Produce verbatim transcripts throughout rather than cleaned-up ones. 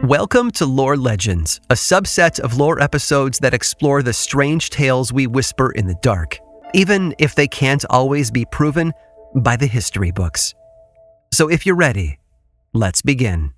Welcome to Lore Legends, a subset of lore episodes that explore the strange tales we whisper in the dark, even if they can't always be proven by the history books. So if you're ready, let's begin.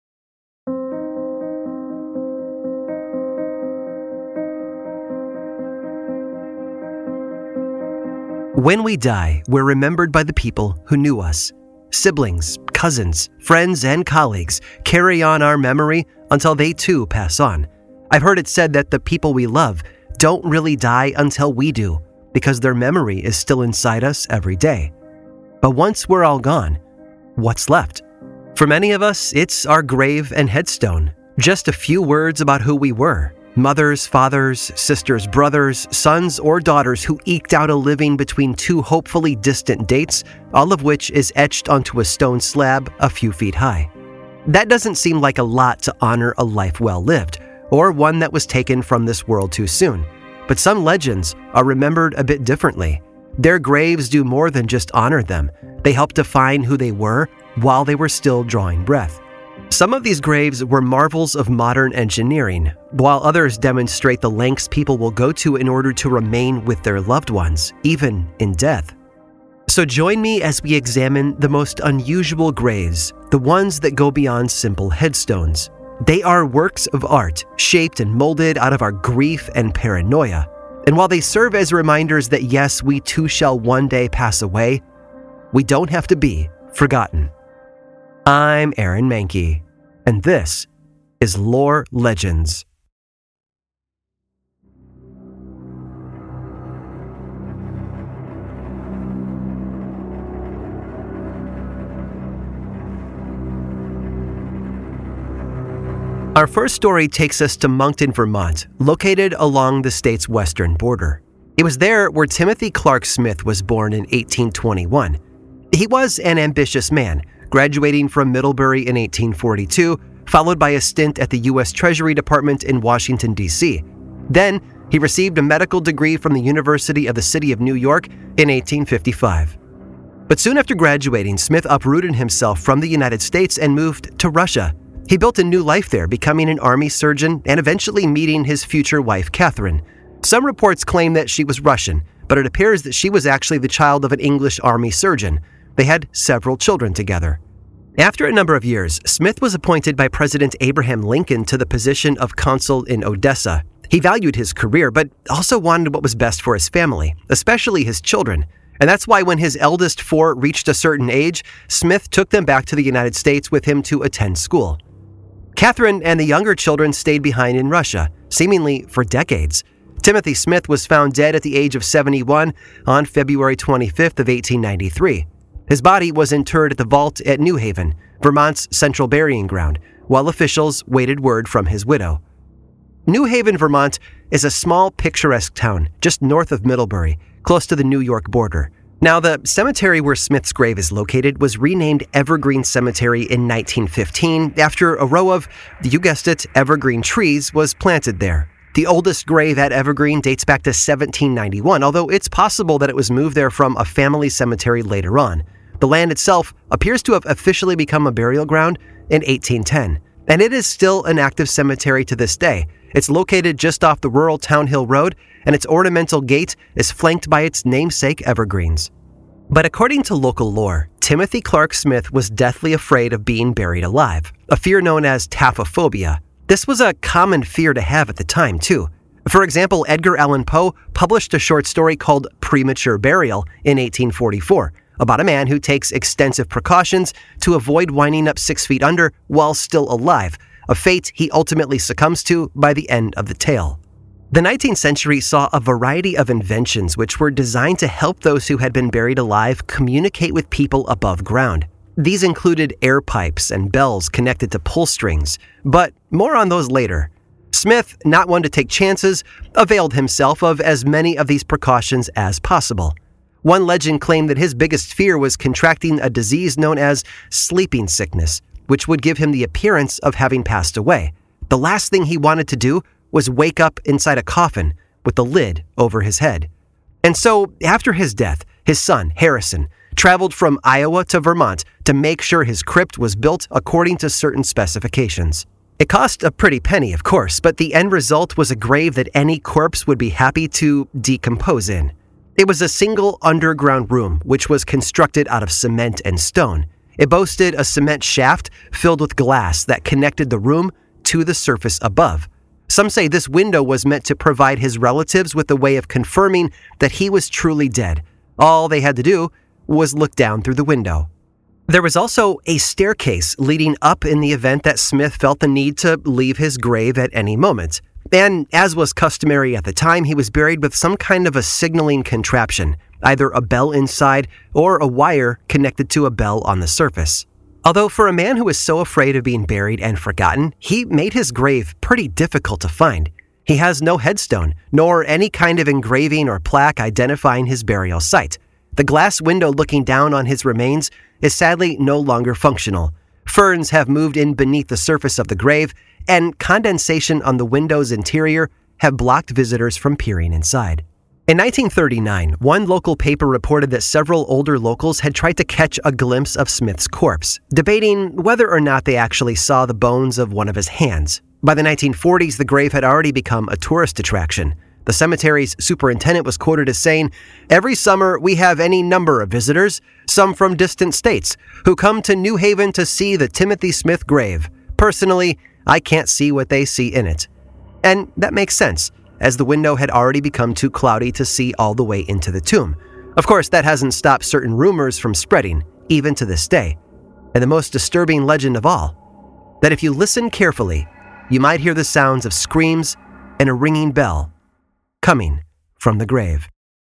When we die, we're remembered by the people who knew us. Siblings, cousins, friends, and colleagues carry on our memory until they too pass on. I've heard it said that the people we love don't really die until we do, because their memory is still inside us every day. But once we're all gone, what's left? For many of us, it's our grave and headstone. Just a few words about who we were. Mothers, fathers, sisters, brothers, sons, or daughters who eked out a living between two hopefully distant dates, all of which is etched onto a stone slab a few feet high. That doesn't seem like a lot to honor a life well lived, or one that was taken from this world too soon. But some legends are remembered a bit differently. Their graves do more than just honor them. They help define who they were while they were still drawing breath. Some of these graves were marvels of modern engineering, while others demonstrate the lengths people will go to in order to remain with their loved ones, even in death. So join me as we examine the most unusual graves, the ones that go beyond simple headstones. They are works of art, shaped and molded out of our grief and paranoia. And while they serve as reminders that yes, we too shall one day pass away, we don't have to be forgotten. I'm Aaron Mahnke, and this is Lore Legends. Our first story takes us to Moncton, Vermont, located along the state's western border. It was there where Timothy Clark Smith was born in eighteen twenty-one. He was an ambitious man, graduating from Middlebury in eighteen forty-two, followed by a stint at the U S Treasury Department in Washington, D C. Then, he received a medical degree from the University of the City of New York in eighteen fifty-five. But soon after graduating, Smith uprooted himself from the United States and moved to Russia. He built a new life there, becoming an army surgeon and eventually meeting his future wife, Catherine. Some reports claim that she was Russian, but it appears that she was actually the child of an English army surgeon. They had several children together. After a number of years, Smith was appointed by President Abraham Lincoln to the position of consul in Odessa. He valued his career, but also wanted what was best for his family, especially his children. And that's why when his eldest four reached a certain age, Smith took them back to the United States with him to attend school. Catherine and the younger children stayed behind in Russia, seemingly for decades. Timothy Smith was found dead at the age of seventy-one on February twenty-fifth of eighteen ninety-three. His body was interred at the vault at New Haven, Vermont's central burying ground, while officials waited word from his widow. New Haven, Vermont is a small, picturesque town just north of Middlebury, close to the New York border. Now, the cemetery where Smith's grave is located was renamed Evergreen Cemetery in nineteen fifteen after a row of, you guessed it, evergreen trees was planted there. The oldest grave at Evergreen dates back to seventeen ninety-one, although it's possible that it was moved there from a family cemetery later on. The land itself appears to have officially become a burial ground in eighteen ten, and it is still an active cemetery to this day. It's located just off the rural Town Hill Road, and its ornamental gate is flanked by its namesake evergreens. But according to local lore, Timothy Clark Smith was deathly afraid of being buried alive, a fear known as taphophobia. This was a common fear to have at the time, too. For example, Edgar Allan Poe published a short story called Premature Burial in eighteen forty-four, about a man who takes extensive precautions to avoid winding up six feet under while still alive, a fate he ultimately succumbs to by the end of the tale. The nineteenth century saw a variety of inventions which were designed to help those who had been buried alive communicate with people above ground. These included air pipes and bells connected to pull strings, but more on those later. Smith, not one to take chances, availed himself of as many of these precautions as possible. One legend claimed that his biggest fear was contracting a disease known as sleeping sickness, which would give him the appearance of having passed away. The last thing he wanted to do was wake up inside a coffin with the lid over his head. And so, after his death, his son, Harrison, traveled from Iowa to Vermont to make sure his crypt was built according to certain specifications. It cost a pretty penny, of course, but the end result was a grave that any corpse would be happy to decompose in. It was a single underground room, which was constructed out of cement and stone. It boasted a cement shaft filled with glass that connected the room to the surface above. Some say this window was meant to provide his relatives with a way of confirming that he was truly dead. All they had to do was look down through the window. There was also a staircase leading up in the event that Smith felt the need to leave his grave at any moment. And as was customary at the time, he was buried with some kind of a signaling contraption, either a bell inside or a wire connected to a bell on the surface. Although for a man who was so afraid of being buried and forgotten, he made his grave pretty difficult to find. He has no headstone, nor any kind of engraving or plaque identifying his burial site. The glass window looking down on his remains is sadly no longer functional. Ferns have moved in beneath the surface of the grave, and condensation on the window's interior have blocked visitors from peering inside. In nineteen thirty-nine, one local paper reported that several older locals had tried to catch a glimpse of Smith's corpse, debating whether or not they actually saw the bones of one of his hands. By the nineteen forties, the grave had already become a tourist attraction. The cemetery's superintendent was quoted as saying, "Every summer we have any number of visitors, some from distant states, who come to New Haven to see the Timothy Smith grave. Personally, I can't see what they see in it." And that makes sense, as the window had already become too cloudy to see all the way into the tomb. Of course, that hasn't stopped certain rumors from spreading, even to this day. And the most disturbing legend of all, that if you listen carefully, you might hear the sounds of screams and a ringing bell coming from the grave.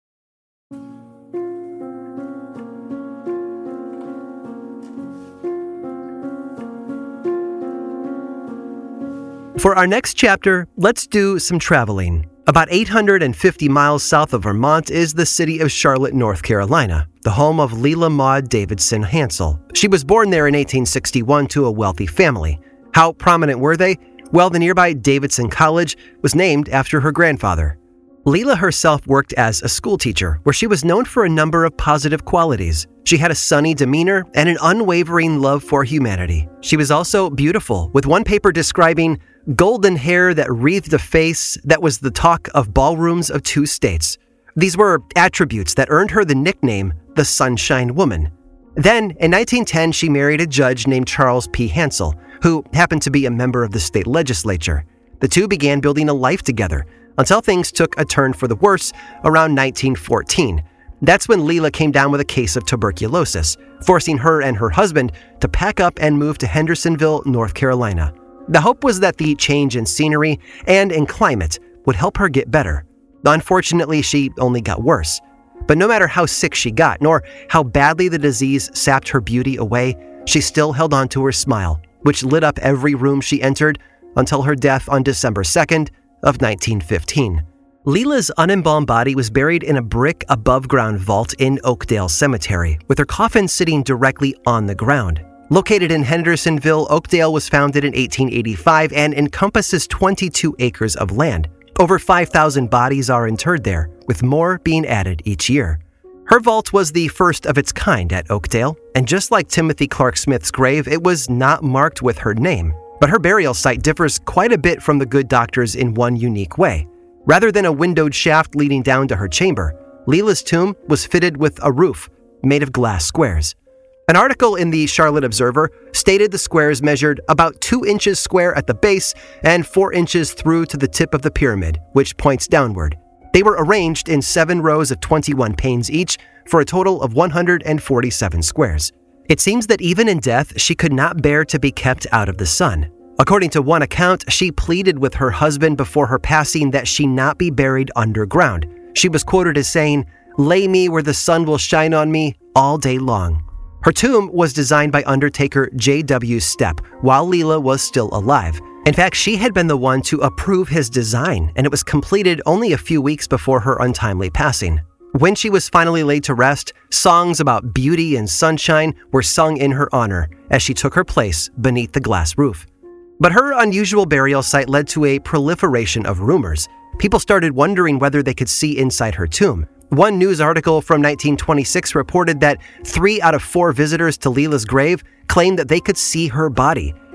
For our next chapter, let's do some traveling. About eight hundred fifty miles south of Vermont is the city of Charlotte, North Carolina, the home of Leila Maud Davidson Hansel. She was born there in eighteen sixty-one to a wealthy family. How prominent were they? Well, the nearby Davidson College was named after her grandfather. Leila herself worked as a schoolteacher, where she was known for a number of positive qualities. She had a sunny demeanor and an unwavering love for humanity. She was also beautiful, with one paper describing golden hair that wreathed a face that was the talk of ballrooms of two states. These were attributes that earned her the nickname the Sunshine Woman. Then, in nineteen ten, she married a judge named Charles P. Hansel, who happened to be a member of the state legislature. The two began building a life together, until things took a turn for the worse around nineteen fourteen. That's when Leila came down with a case of tuberculosis, forcing her and her husband to pack up and move to Hendersonville, North Carolina. The hope was that the change in scenery and in climate would help her get better. Unfortunately, she only got worse. But no matter how sick she got, nor how badly the disease sapped her beauty away, she still held on to her smile, which lit up every room she entered until her death on December second of nineteen fifteen. Leila's unembalmed body was buried in a brick above-ground vault in Oakdale Cemetery, with her coffin sitting directly on the ground. Located in Hendersonville, Oakdale was founded in eighteen eighty-five and encompasses twenty-two acres of land. Over five thousand bodies are interred there, with more being added each year. Her vault was the first of its kind at Oakdale, and just like Timothy Clark Smith's grave, it was not marked with her name. But her burial site differs quite a bit from the good doctor's in one unique way. Rather than a windowed shaft leading down to her chamber, Leila's tomb was fitted with a roof made of glass squares. An article in the Charlotte Observer stated the squares measured about two inches square at the base and four inches through to the tip of the pyramid, which points downward. They were arranged in seven rows of twenty-one panes each for a total of one hundred forty-seven squares. It seems that even in death, she could not bear to be kept out of the sun. According to one account, she pleaded with her husband before her passing that she not be buried underground. She was quoted as saying, "Lay me where the sun will shine on me all day long." Her tomb was designed by undertaker J W Stepp while Leila was still alive. In fact, she had been the one to approve his design, and it was completed only a few weeks before her untimely passing. When she was finally laid to rest, songs about beauty and sunshine were sung in her honor as she took her place beneath the glass roof. But her unusual burial site led to a proliferation of rumors. People started wondering whether they could see inside her tomb. One news article from nineteen twenty-six reported that three out of four visitors to Leila's grave claimed that they could see her body.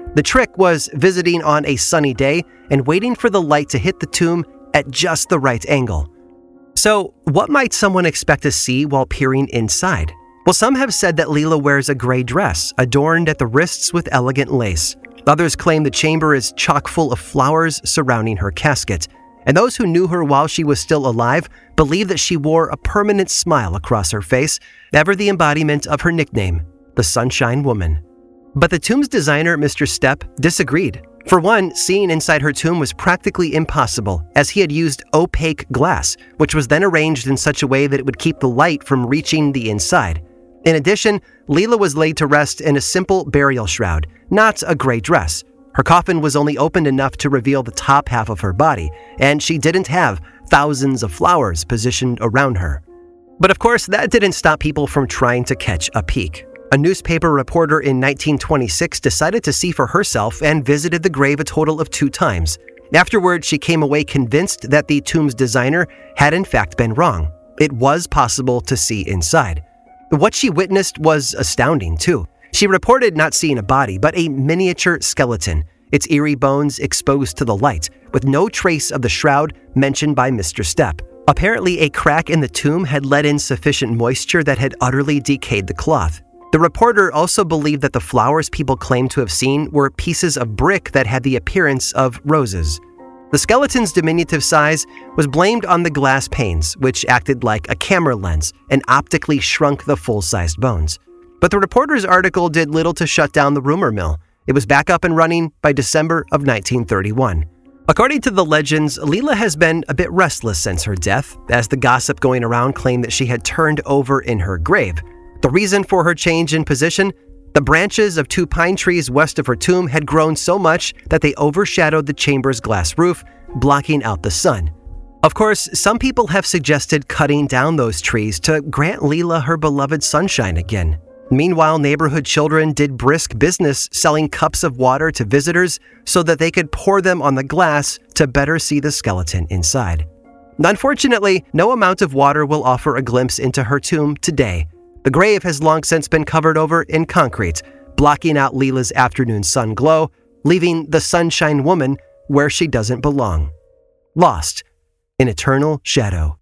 The trick was visiting on a sunny day and waiting for the light to hit the tomb at just the right angle. So, what might someone expect to see while peering inside? Well, some have said that Leela wears a gray dress, adorned at the wrists with elegant lace. Others claim the chamber is chock full of flowers surrounding her casket. And those who knew her while she was still alive believe that she wore a permanent smile across her face, ever the embodiment of her nickname, the Sunshine Woman. But the tomb's designer, Mister Stepp, disagreed. For one, seeing inside her tomb was practically impossible, as he had used opaque glass, which was then arranged in such a way that it would keep the light from reaching the inside. In addition, Leela was laid to rest in a simple burial shroud, not a gray dress. Her coffin was only opened enough to reveal the top half of her body, and she didn't have thousands of flowers positioned around her. But of course, that didn't stop people from trying to catch a peek. A newspaper reporter in nineteen twenty-six decided to see for herself and visited the grave a total of two times. Afterward, she came away convinced that the tomb's designer had in fact been wrong. It was possible to see inside. What she witnessed was astounding, too. She reported not seeing a body, but a miniature skeleton, its eerie bones exposed to the light, with no trace of the shroud mentioned by Mister Stepp. Apparently, a crack in the tomb had let in sufficient moisture that had utterly decayed the cloth. The reporter also believed that the flowers people claimed to have seen were pieces of brick that had the appearance of roses. The skeleton's diminutive size was blamed on the glass panes, which acted like a camera lens and optically shrunk the full-sized bones. But the reporter's article did little to shut down the rumor mill. It was back up and running by December of nineteen thirty-one. According to the legends, Leela has been a bit restless since her death, as the gossip going around claimed that she had turned over in her grave. The reason for her change in position? The branches of two pine trees west of her tomb had grown so much that they overshadowed the chamber's glass roof, blocking out the sun. Of course, some people have suggested cutting down those trees to grant Leela her beloved sunshine again. Meanwhile, neighborhood children did brisk business selling cups of water to visitors so that they could pour them on the glass to better see the skeleton inside. Unfortunately, no amount of water will offer a glimpse into her tomb today. The grave has long since been covered over in concrete, blocking out Leela's afternoon sun glow, leaving the Sunshine Woman where she doesn't belong. Lost in eternal shadow.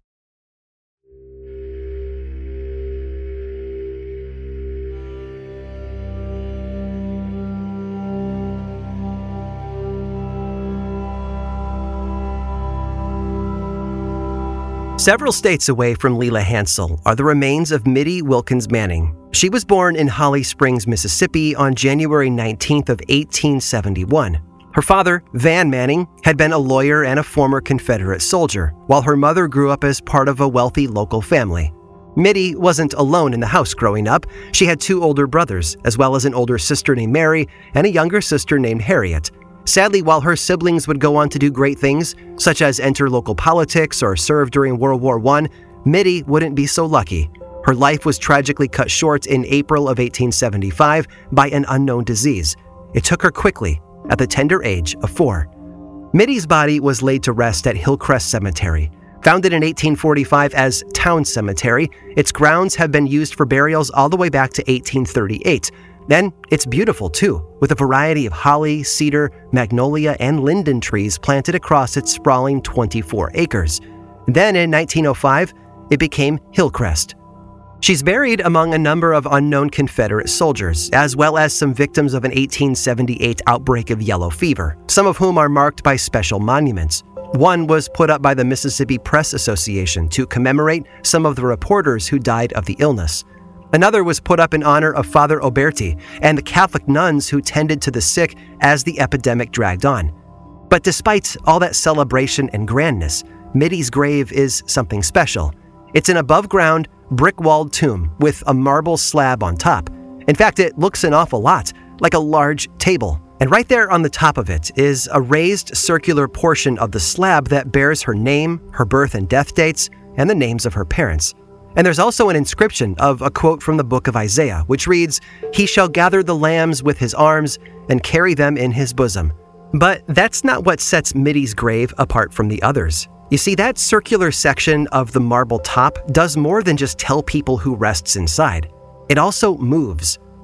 Several states away from Leela Hansel are the remains of Mittie Wilkins Manning. She was born in Holly Springs, Mississippi on January nineteenth of eighteen seventy-one. Her father, Van Manning, had been a lawyer and a former Confederate soldier, while her mother grew up as part of a wealthy local family. Mittie wasn't alone in the house growing up. She had two older brothers, as well as an older sister named Mary and a younger sister named Harriet. Sadly, while her siblings would go on to do great things, such as enter local politics or serve during World War One, Mittie wouldn't be so lucky. Her life was tragically cut short in April of eighteen seventy-five by an unknown disease. It took her quickly, at the tender age of four. Mittie's body was laid to rest at Hillcrest Cemetery. Founded in eighteen forty-five as Town Cemetery, its grounds have been used for burials all the way back to eighteen thirty-eight. Then, it's beautiful too, with a variety of holly, cedar, magnolia, and linden trees planted across its sprawling twenty-four acres. Then in nineteen oh five, it became Hillcrest. She's buried among a number of unknown Confederate soldiers, as well as some victims of an eighteen seventy-eight outbreak of yellow fever, some of whom are marked by special monuments. One was put up by the Mississippi Press Association to commemorate some of the reporters who died of the illness. Another was put up in honor of Father Oberti and the Catholic nuns who tended to the sick as the epidemic dragged on. But despite all that celebration and grandness, Mittie's grave is something special. It's an above-ground, brick-walled tomb with a marble slab on top. In fact, it looks an awful lot like a large table. And right there on the top of it is a raised circular portion of the slab that bears her name, her birth and death dates, and the names of her parents. And there's also an inscription of a quote from the book of Isaiah, which reads, "He shall gather the lambs with his arms and carry them in his bosom." But that's not what sets Mittie's grave apart from the others. You see, that circular section of the marble top does more than just tell people who rests inside. It also moves.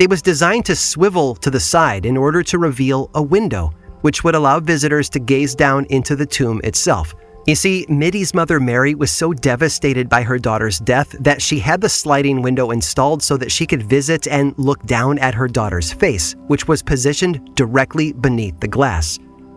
It was designed to swivel to the side in order to reveal a window, which would allow visitors to gaze down into the tomb itself. You see, Mitty's mother Mary was so devastated by her daughter's death that she had the sliding window installed so that she could visit and look down at her daughter's face, which was positioned directly beneath the glass.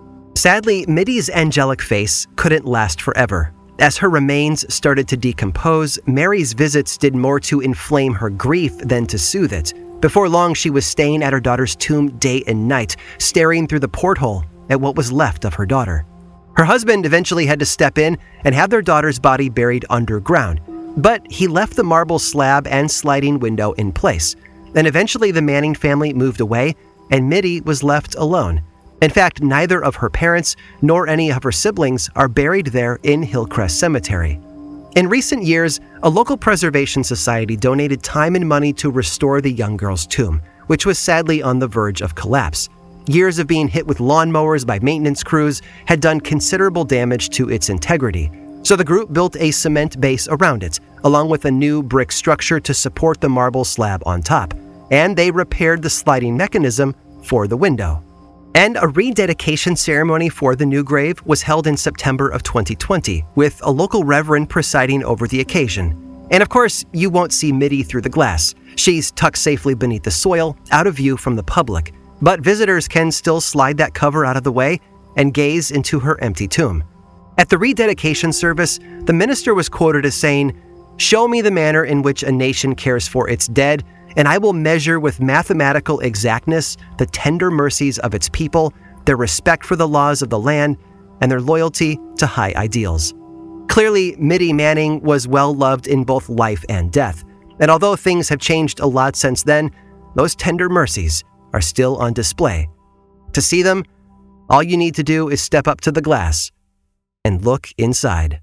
Sadly, Mitty's angelic face couldn't last forever. As her remains started to decompose, Mary's visits did more to inflame her grief than to soothe it. Before long, she was staying at her daughter's tomb day and night, staring through the porthole at what was left of her daughter. Her husband eventually had to step in and have their daughter's body buried underground, but he left the marble slab and sliding window in place. And eventually the Manning family moved away, and Mitty was left alone. In fact, neither of her parents nor any of her siblings are buried there in Hillcrest Cemetery. In recent years, a local preservation society donated time and money to restore the young girl's tomb, which was sadly on the verge of collapse. Years of being hit with lawnmowers by maintenance crews had done considerable damage to its integrity, so the group built a cement base around it, along with a new brick structure to support the marble slab on top, and they repaired the sliding mechanism for the window. And a rededication ceremony for the new grave was held in September of twenty twenty, with a local reverend presiding over the occasion. And of course, you won't see Mitty through the glass. She's tucked safely beneath the soil, out of view from the public. But visitors can still slide that cover out of the way and gaze into her empty tomb. At the rededication service, the minister was quoted as saying, "Show me the manner in which a nation cares for its dead, and I will measure with mathematical exactness the tender mercies of its people, their respect for the laws of the land, and their loyalty to high ideals." Clearly, Mitty Manning was well loved in both life and death. And although things have changed a lot since then, those tender mercies are still on display. To see them, all you need to do is step up to the glass and look inside.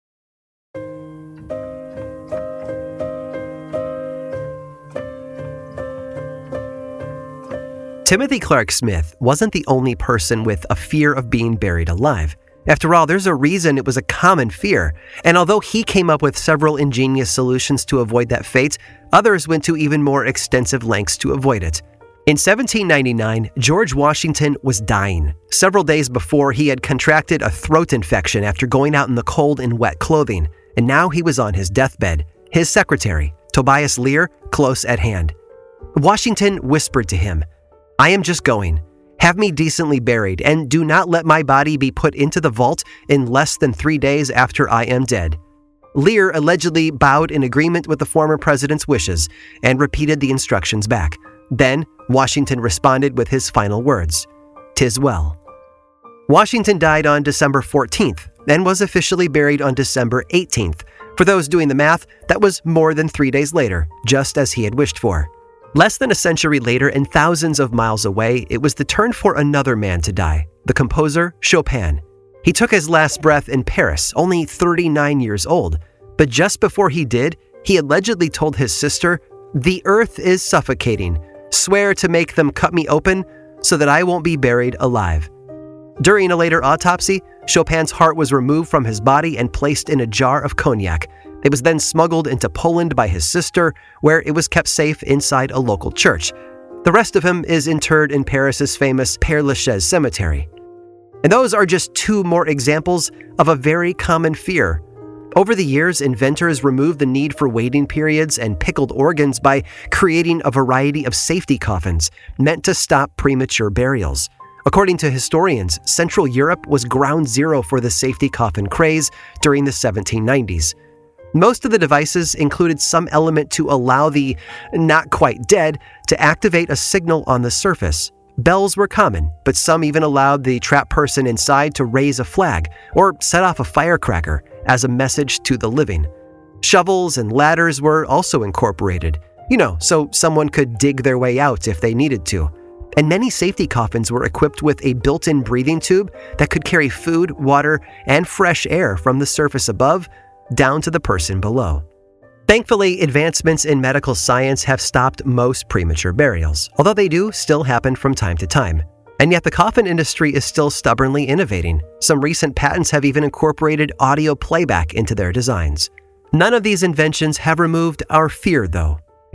Timothy Clark Smith wasn't the only person with a fear of being buried alive. After all, there's a reason it was a common fear, and although he came up with several ingenious solutions to avoid that fate, others went to even more extensive lengths to avoid it. In seventeen ninety-nine, George Washington was dying. Several days before, he had contracted a throat infection after going out in the cold in wet clothing, and now he was on his deathbed, his secretary, Tobias Lear, close at hand. Washington whispered to him, "I am just going. Have me decently buried, and do not let my body be put into the vault in less than three days after I am dead." Lear allegedly bowed in agreement with the former president's wishes and repeated the instructions back. Then, Washington responded with his final words, "'Tis well." Washington died on December fourteenth and was officially buried on December eighteenth. For those doing the math, that was more than three days later, just as he had wished for. Less than a century later and thousands of miles away, it was the turn for another man to die, the composer Chopin. He took his last breath in Paris, only thirty-nine years old. But just before he did, he allegedly told his sister, "The earth is suffocating. Swear to make them cut me open so that I won't be buried alive." During a later autopsy, Chopin's heart was removed from his body and placed in a jar of cognac. It was then smuggled into Poland by his sister, where it was kept safe inside a local church. The rest of him is interred in Paris's famous Père Lachaise cemetery. And those are just two more examples of a very common fear. Over the years, inventors removed the need for waiting periods and pickled organs by creating a variety of safety coffins meant to stop premature burials. According to historians, Central Europe was ground zero for the safety coffin craze during the seventeen nineties. Most of the devices included some element to allow the not quite dead to activate a signal on the surface. Bells were common, but some even allowed the trapped person inside to raise a flag or set off a firecracker as a message to the living. Shovels and ladders were also incorporated, you know, so someone could dig their way out if they needed to. And many safety coffins were equipped with a built-in breathing tube that could carry food, water, and fresh air from the surface above down to the person below. Thankfully, advancements in medical science have stopped most premature burials, although they do still happen from time to time. And yet the coffin industry is still stubbornly innovating. Some recent patents have even incorporated audio playback into their designs. None of these inventions have removed our fear, though.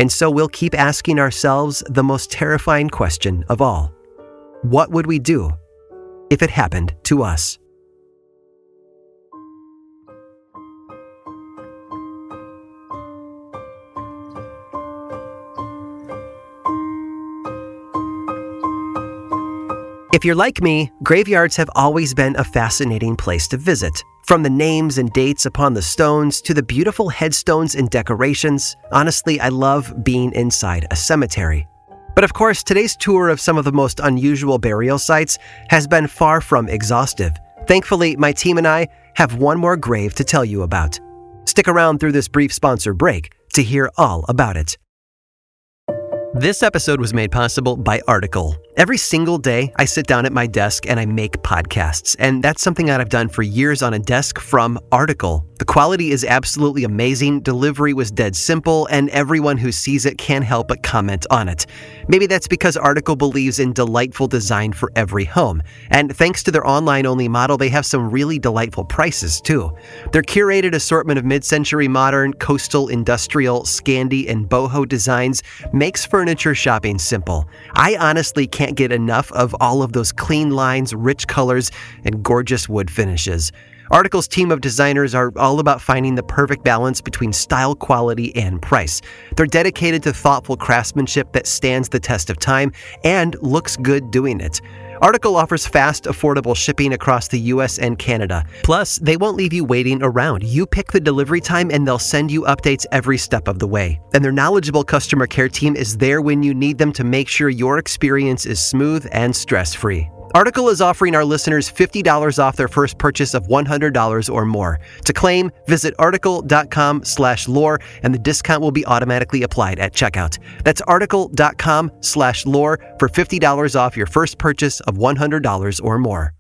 And so we'll keep asking ourselves the most terrifying question of all. What would we do if it happened to us? If you're like me, graveyards have always been a fascinating place to visit. From the names and dates upon the stones to the beautiful headstones and decorations, honestly, I love being inside a cemetery. But of course, today's tour of some of the most unusual burial sites has been far from exhaustive. Thankfully, my team and I have one more grave to tell you about. Stick around through this brief sponsor break to hear all about it. This episode was made possible by Article. Every single day, I sit down at my desk and I make podcasts, and that's something that I've done for years on a desk from Article. The quality is absolutely amazing, delivery was dead simple, and everyone who sees it can't help but comment on it. Maybe that's because Article believes in delightful design for every home, and thanks to their online-only model, they have some really delightful prices too. Their curated assortment of mid-century modern, coastal, industrial, Scandi, and boho designs makes furniture shopping simple. I honestly can't get enough of all of those clean lines, rich colors, and gorgeous wood finishes. Article's team of designers are all about finding the perfect balance between style, quality, and price. They're dedicated to thoughtful craftsmanship that stands the test of time and looks good doing it. Article offers fast, affordable shipping across the U S and Canada. Plus, they won't leave you waiting around. You pick the delivery time and they'll send you updates every step of the way. And their knowledgeable customer care team is there when you need them to make sure your experience is smooth and stress-free. Article is offering our listeners fifty dollars off their first purchase of one hundred dollars or more. To claim, visit article.com slash lore and the discount will be automatically applied at checkout. That's article.com slash lore for fifty dollars off your first purchase of one hundred dollars or more.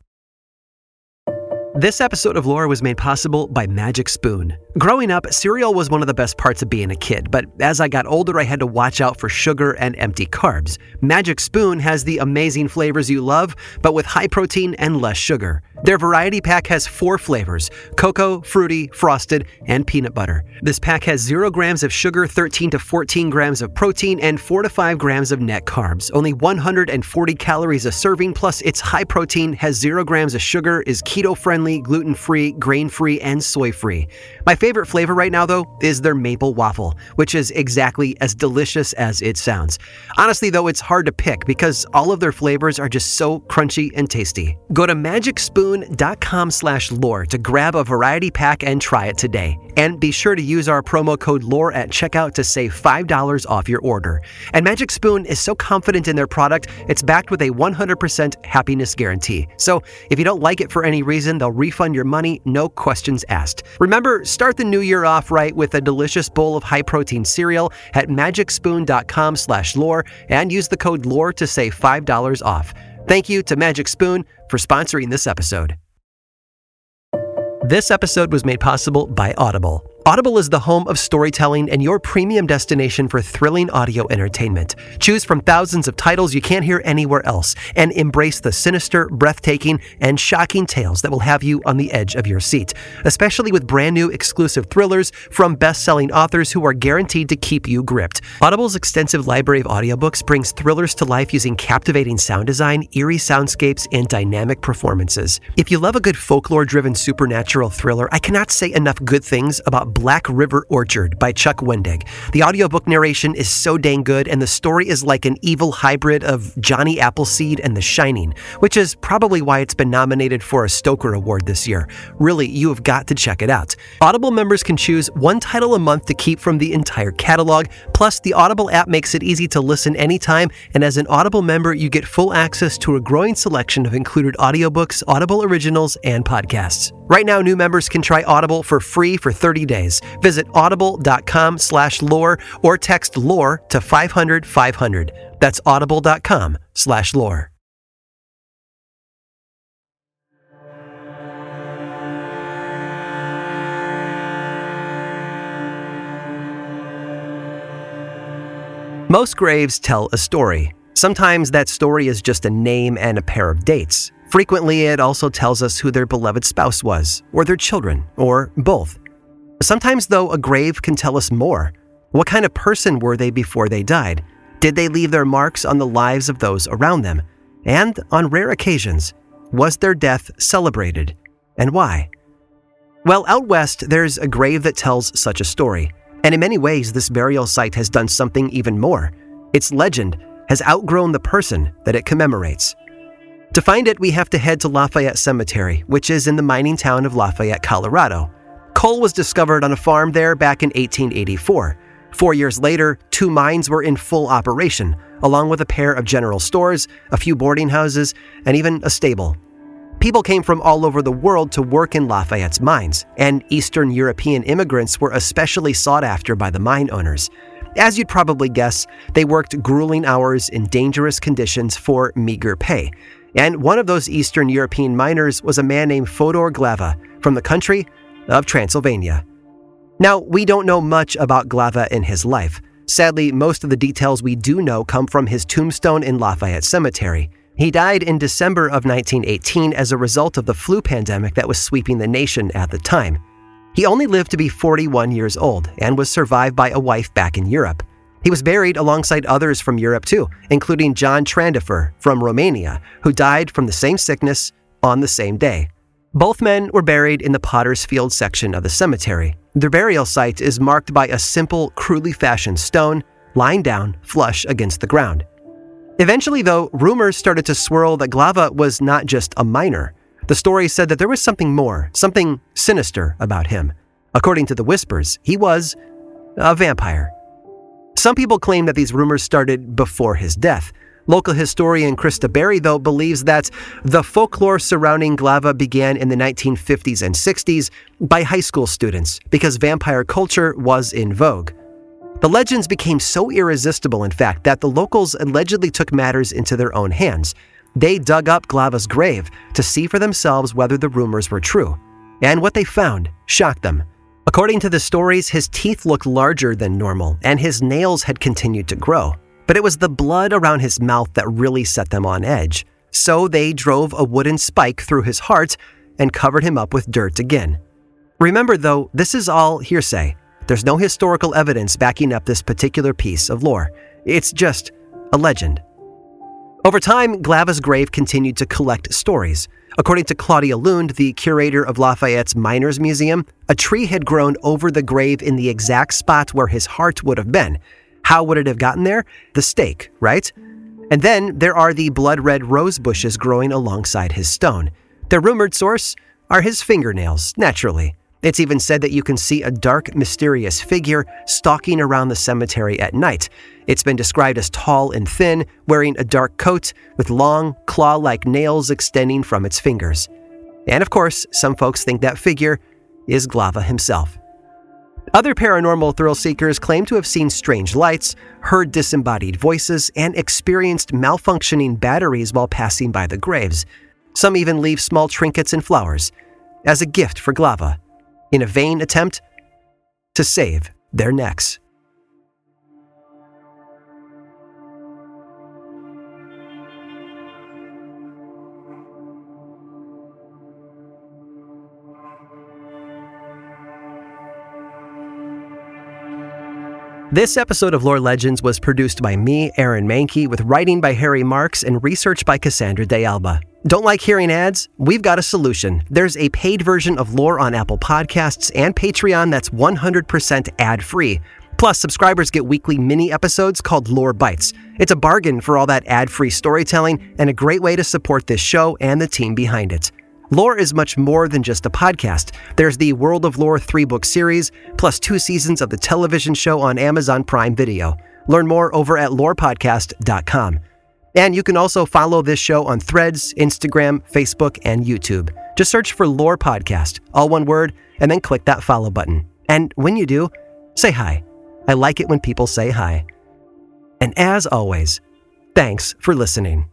This episode of Lore was made possible by Magic Spoon. Growing up, cereal was one of the best parts of being a kid, but as I got older, I had to watch out for sugar and empty carbs. Magic Spoon has the amazing flavors you love, but with high protein and less sugar. Their variety pack has four flavors: cocoa, fruity, frosted, and peanut butter. This pack has zero grams of sugar, thirteen to fourteen grams of protein, and four to five grams of net carbs. Only one hundred forty calories a serving, plus it's high protein, has zero grams of sugar, is keto-friendly, gluten-free, grain-free, and soy-free. My favorite flavor right now, though, is their maple waffle, which is exactly as delicious as it sounds. Honestly, though, it's hard to pick because all of their flavors are just so crunchy and tasty. Go to magicspoon.com slash lore to grab a variety pack and try it today. And be sure to use our promo code LORE at checkout to save five dollars off your order. And Magic Spoon is so confident in their product, it's backed with a one hundred percent happiness guarantee. So if you don't like it for any reason, they'll refund your money, no questions asked. Remember, start the new year off right with a delicious bowl of high-protein cereal at magicspoon.com slash lore and use the code LORE to save five dollars off. Thank you to Magic Spoon for sponsoring this episode. This episode was made possible by Audible. Audible is the home of storytelling and your premium destination for thrilling audio entertainment. Choose from thousands of titles you can't hear anywhere else and embrace the sinister, breathtaking, and shocking tales that will have you on the edge of your seat, especially with brand new exclusive thrillers from best-selling authors who are guaranteed to keep you gripped. Audible's extensive library of audiobooks brings thrillers to life using captivating sound design, eerie soundscapes, and dynamic performances. If you love a good folklore-driven supernatural thriller, I cannot say enough good things about Black River Orchard by Chuck Wendig. The audiobook narration is so dang good, and the story is like an evil hybrid of Johnny Appleseed and The Shining, which is probably why it's been nominated for a Stoker Award this year. Really, you have got to check it out. Audible members can choose one title a month to keep from the entire catalog, plus the Audible app makes it easy to listen anytime, and as an Audible member, you get full access to a growing selection of included audiobooks, Audible originals, and podcasts. Right now, new members can try Audible for free for thirty days. Visit audible.com slash lore or text lore to five hundred five hundred. That's audible.com slash lore. Most graves tell a story. Sometimes that story is just a name and a pair of dates. Frequently, it also tells us who their beloved spouse was, or their children, or both. Sometimes, though, a grave can tell us more. What kind of person were they before they died? Did they leave their marks on the lives of those around them? And on rare occasions, was their death celebrated? And why? Well, out west, there's a grave that tells such a story. And in many ways, this burial site has done something even more. Its legend has outgrown the person that it commemorates. To find it, we have to head to Lafayette Cemetery, which is in the mining town of Lafayette, Colorado. Coal was discovered on a farm there back in eighteen eighty-four. Four years later, two mines were in full operation, along with a pair of general stores, a few boarding houses, and even a stable. People came from all over the world to work in Lafayette's mines, and Eastern European immigrants were especially sought after by the mine owners. As you'd probably guess, they worked grueling hours in dangerous conditions for meager pay. And one of those Eastern European miners was a man named Fodor Glava from the country of Transylvania. Now, we don't know much about Glava in his life. Sadly, most of the details we do know come from his tombstone in Lafayette Cemetery. He died in December of nineteen eighteen as a result of the flu pandemic that was sweeping the nation at the time. He only lived to be forty-one years old and was survived by a wife back in Europe. He was buried alongside others from Europe too, including John Trandafer from Romania, who died from the same sickness on the same day. Both men were buried in the Potter's Field section of the cemetery. Their burial site is marked by a simple, crudely fashioned stone lying down flush against the ground. Eventually, though, rumors started to swirl that Glava was not just a miner. The story said that there was something more, something sinister about him. According to the whispers, he was a vampire. Some people claim that these rumors started before his death. Local historian Krista Berry, though, believes that the folklore surrounding Glava began in the nineteen fifties and sixties by high school students because vampire culture was in vogue. The legends became so irresistible, in fact, that the locals allegedly took matters into their own hands. They dug up Glava's grave to see for themselves whether the rumors were true. And what they found shocked them. According to the stories, his teeth looked larger than normal, and his nails had continued to grow. But it was the blood around his mouth that really set them on edge. So they drove a wooden spike through his heart and covered him up with dirt again. Remember, though, this is all hearsay. There's no historical evidence backing up this particular piece of lore. It's just a legend. Over time, Glava's grave continued to collect stories. According to Claudia Lund, the curator of Lafayette's Miners Museum, a tree had grown over the grave in the exact spot where his heart would have been. How would it have gotten there? The stake, right? And then there are the blood-red rose bushes growing alongside his stone. Their rumored source are his fingernails, naturally. It's even said that you can see a dark, mysterious figure stalking around the cemetery at night. It's been described as tall and thin, wearing a dark coat with long, claw-like nails extending from its fingers. And of course, some folks think that figure is Glava himself. Other paranormal thrill-seekers claim to have seen strange lights, heard disembodied voices, and experienced malfunctioning batteries while passing by the graves. Some even leave small trinkets and flowers as a gift for Glava, in a vain attempt to save their necks. This episode of Lore Legends was produced by me, Aaron Mahnke, with writing by Harry Marks and research by Cassandra De Alba. Don't like hearing ads? We've got a solution. There's a paid version of Lore on Apple Podcasts and Patreon that's one hundred percent ad-free. Plus, subscribers get weekly mini episodes called Lore Bites. It's a bargain for all that ad-free storytelling and a great way to support this show and the team behind it. Lore is much more than just a podcast. There's the World of Lore three-book series, plus two seasons of the television show on Amazon Prime Video. Learn more over at lore podcast dot com. And you can also follow this show on Threads, Instagram, Facebook, and YouTube. Just search for Lore Podcast, all one word, and then click that follow button. And when you do, say hi. I like it when people say hi. And as always, thanks for listening.